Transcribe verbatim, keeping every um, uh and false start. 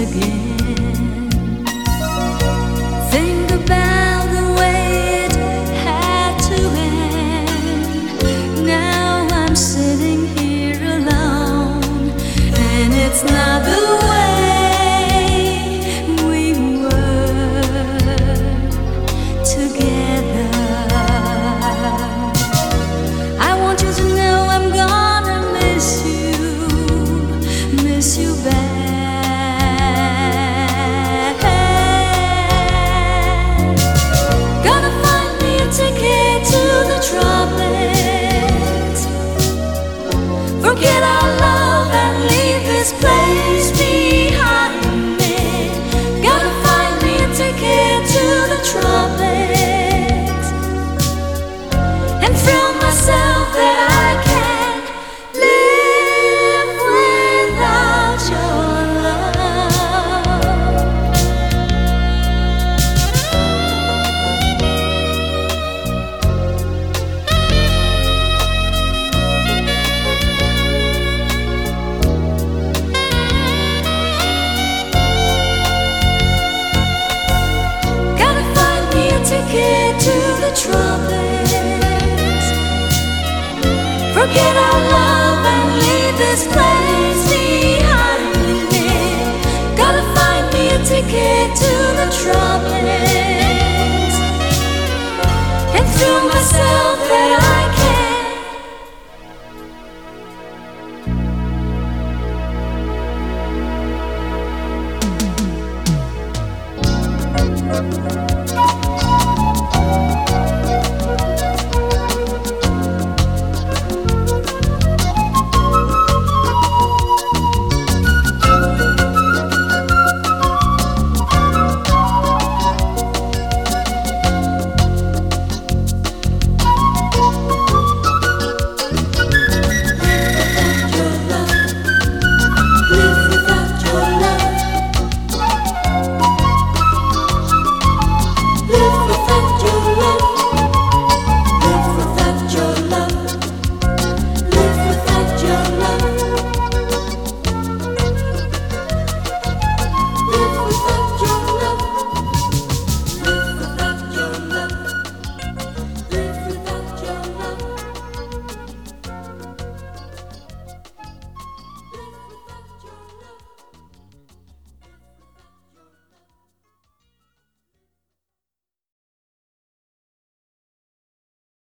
again. Think about the way it had to end. Now I'm sitting here alone, and it's not the way we were together. I want you to know I'm gonna miss you, miss you back. Ticket to the tropics. Forget our love and leave this place behind me. Gotta find me a ticket to the tropics and thrill myself that I can't live without your ticket to the tropics. Forget our love and leave this place behind me. Gotta find me a ticket to the tropics.